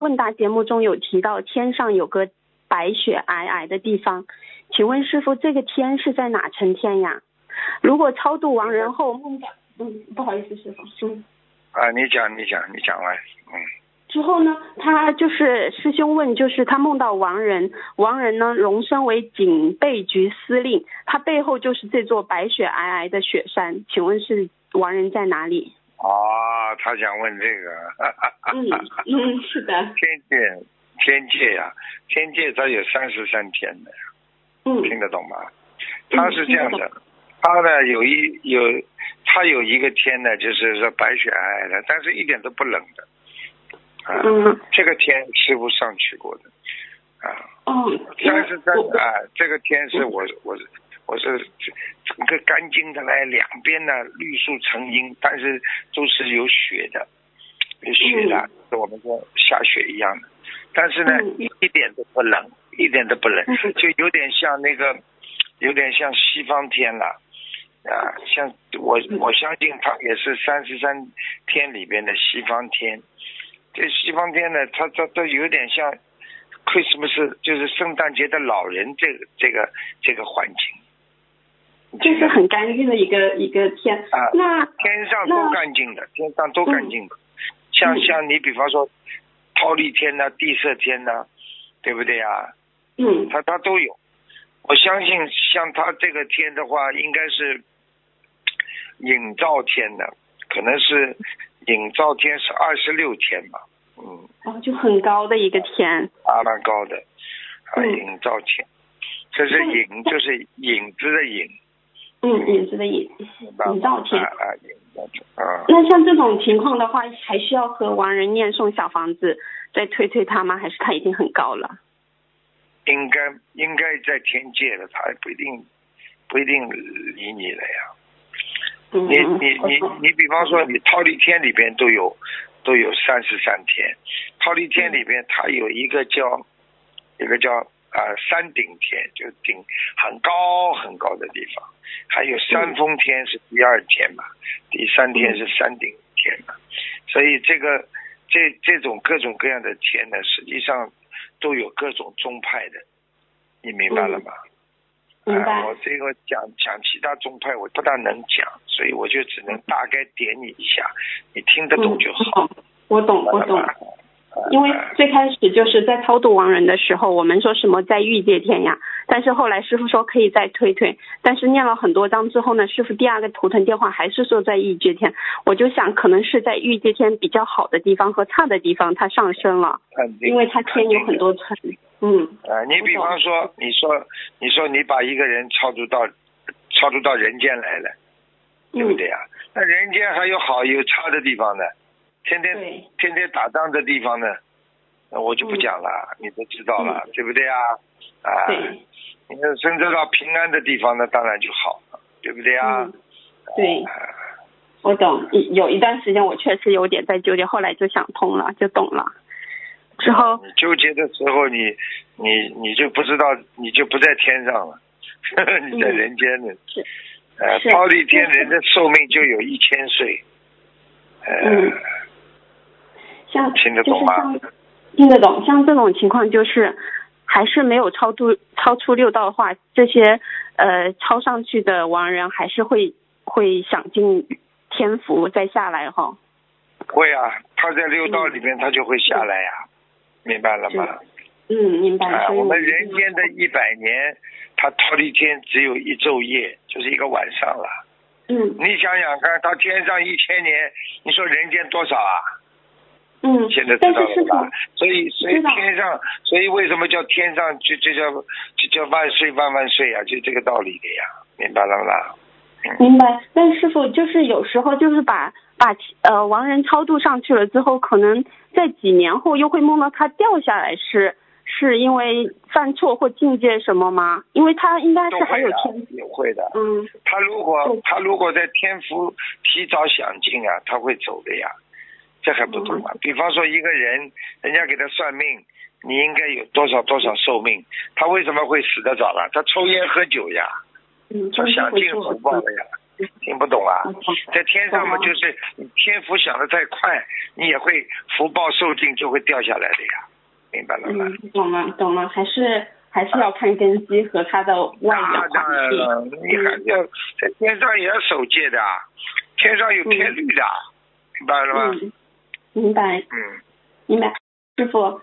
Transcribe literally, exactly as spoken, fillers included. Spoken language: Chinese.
问答节目中有提到天上有个白雪皑皑的地方，请问师父，这个天是在哪层天呀？如果超度亡人后梦到，嗯，不好意思，师父，嗯， 啊，你讲，你讲，你讲完，嗯。 之后呢，他就是师兄问，就是他梦到亡人，亡人呢荣升为警备局司令，他背后就是这座白雪皑皑的雪山，请问是亡人在哪里？ 哦，他想问这个。 嗯嗯，是的。 天界，天界呀、啊，天界它有三十三天的， 嗯， 听得懂吗？他是这样的，他呢有一有，他有一个天呢，就是说白雪皑皑的，但是一点都不冷的。啊、 嗯， 这个天师傅上去过的，啊， 哦， 三十三啊，这个天是我我我是整个干净的来，两边呢绿树成荫，但是都是有雪的，有雪的，跟、嗯、我们说下雪一样的，但是呢、嗯、一点都不冷，一点都不冷，就有点像那个，有点像西方天了。啊，像我我相信它也是三十三天里边的西方天。这西方天呢，它它都有点像 Christmas， 就是圣诞节的老人这个这个这个环境， 这是很干净的一个一个天啊。 那天上都干净的，天上都干净的。嗯、像、嗯、像你比方说忉利天呐、地色天呐，对不对呀？ 嗯， 它它都有。我相信像它这个天的话，应该是影照天的，可能是。影照天是二十六天吧，嗯， 哦，就很高的一个天， 啊，蛮高的，啊，影照天，这是影，就是影子的影， 嗯，影子的影，影照天， 啊啊，影照天，啊。 那像这种情况的话，还需要和亡人念诵小房子，再推推他吗？还是他已经很高了？ 应该应该在天界的，他不一定不一定理你了呀。你你你你比方说你忉利天里边都有都有三十三天，忉利天里边它有一个叫一个叫啊、呃、山顶天，就顶很高很高的地方，还有山峰天是第二天嘛，第三天是山顶天嘛，所以这个这这种各种各样的天呢，实际上都有各种宗派的，你明白了吗？ 明白。 呃、我这个讲讲其他宗派我不大能讲，所以我就只能大概点你一下，你听得懂就好。 嗯、我懂，我懂。因为最开始就是在超度亡人的时候，我们说什么在欲界天呀，但是后来师父说可以再推推，但是念了很多章之后呢，师父第二个图腾电话还是说在欲界天，我就想可能是在欲界天比较好的地方和差的地方它上升了，因为它天有很多层。嗯， 呃，你比方说，你说，你说你把一个人超度到，超度到人间来了，对不对呀、啊？嗯、那人间还有好有差的地方呢，天天天天打仗的地方呢，那我就不讲了，嗯、你都知道了，嗯、对不对啊？啊， 对， 你甚至到平安的地方呢，当然就好了，对不对啊？ 嗯、对，啊、我懂。有一段时间我确实有点在纠结，后来就想通了，就懂了。之后你纠结的时候你，你你你就不知道，你就不在天上了，你在人间呢。 是， 呃，忉利天人的寿命就有一千岁。呃、 嗯，像听得懂吗？ 听得懂。像这种情况就是还是没有超度超出六道的话，这些呃超上去的亡人还是会会享尽天福再下来哈。 会啊，他在六道里面他就会下来呀、啊。嗯明白了吗？ 嗯，明白。 啊，我们人间的一百年，他忉利天只有一昼夜，就是一个晚上了。 嗯。 你想想看，他天上一千年，你说人间多少啊？ 嗯。 现在知道了吧？所以，所以天上，所以为什么叫天上就就叫就叫万岁万万岁啊？就这个道理的呀，明白了吗？ 嗯、明白。但师父就是有时候就是把把呃亡人超度上去了之后，可能在几年后又会梦到他掉下来，是是因为犯错或境界什么吗？因为他应该是还有天也会的。 嗯， 他如果他如果在天福提早享尽啊，他会走的呀，这还不懂吗？嗯、比方说一个人，人家给他算命，你应该有多少多少寿命，他为什么会死得早了？他抽烟喝酒呀， 嗯， 他享尽福报了呀。听不懂啊？在天上嘛，就是你天福享得太快，你也会福报受尽就会掉下来的呀。 明白了吗？ 嗯，懂了懂了，还是还是要看根基和他的外表那当然了，你还是要在天上也要守戒的，天上有天律的，明白了吗？ 嗯，明白。 嗯， 明白，师傅。